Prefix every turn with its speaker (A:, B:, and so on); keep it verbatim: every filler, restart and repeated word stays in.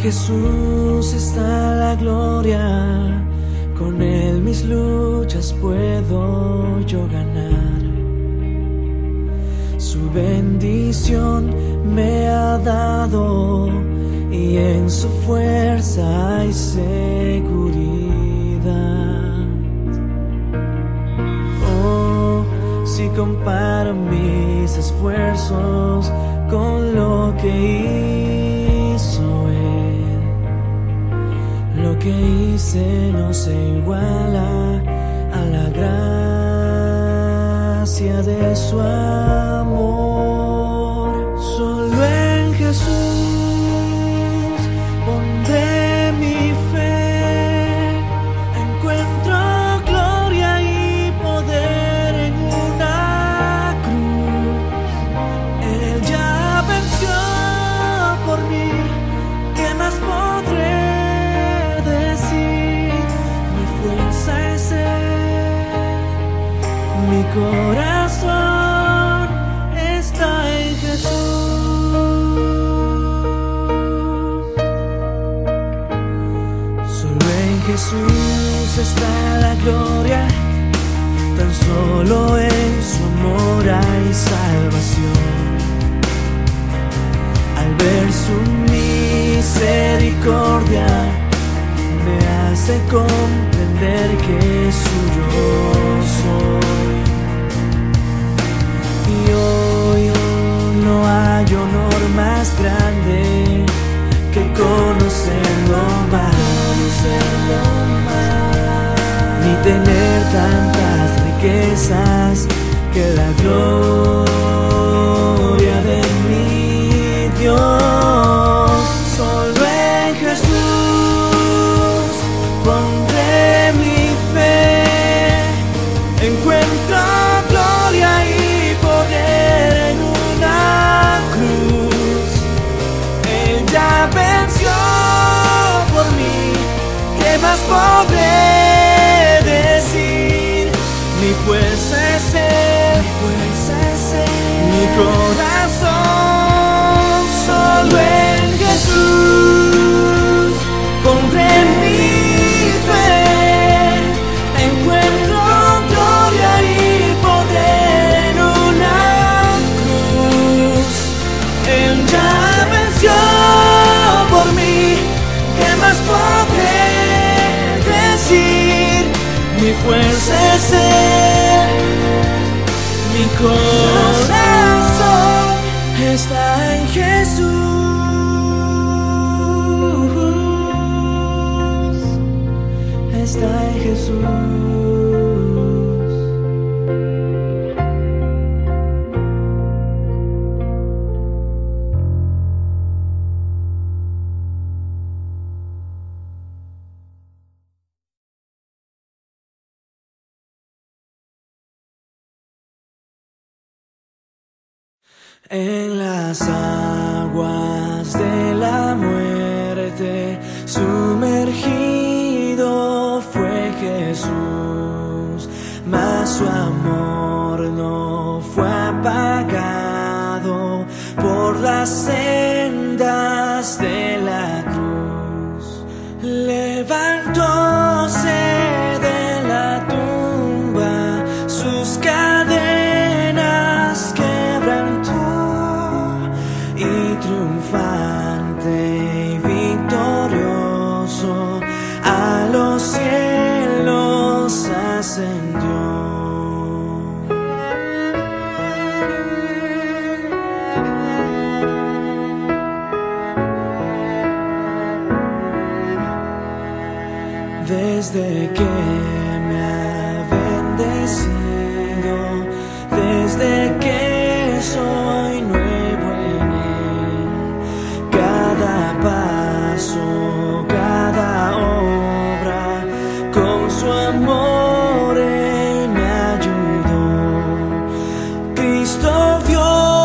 A: Jesús está la gloria, con Él mis luchas puedo yo ganar. Su bendición me ha dado y en su fuerza hay seguridad. Oh, si comparo mis esfuerzos con lo que hizo Él, lo que hice no se iguala a la gracia de su amor. Solo en Jesús pondré mi fe, encuentro gloria y poder en una cruz. Él ya venció por mí, ¿qué más podré? Mi corazón está en Jesús. Solo en Jesús está la gloria, tan solo en su amor hay salvación. Al ver su misericordia me hace comprender que suyo soy. Y hoy no hay honor más grande que conocerlo más, ni tener tantas riquezas que la gloria de mi Dios. Solo en Jesús pondré mi fe, encuentro gloria y poder en una cruz. Él ya venció por mí, ¿qué más podré decir? Mi fuerza es Él, mi fuerza es Él, mi corazón. Solo en Jesús pondré mi fe, encuentro gloria y poder en una cruz. Él ya venció por mí, ¿qué más podré decir? Mi fuerza es Él, mi corazón está en Jesús. Está en Jesús. En las aguas de la muerte sumergido fue Jesús, mas su amor no fue apagado por las sendas de la cruz. Levantóse de la tumba, sus cadenas quebrantó, y triunfante y victorioso a los cielos ascendió. Desde que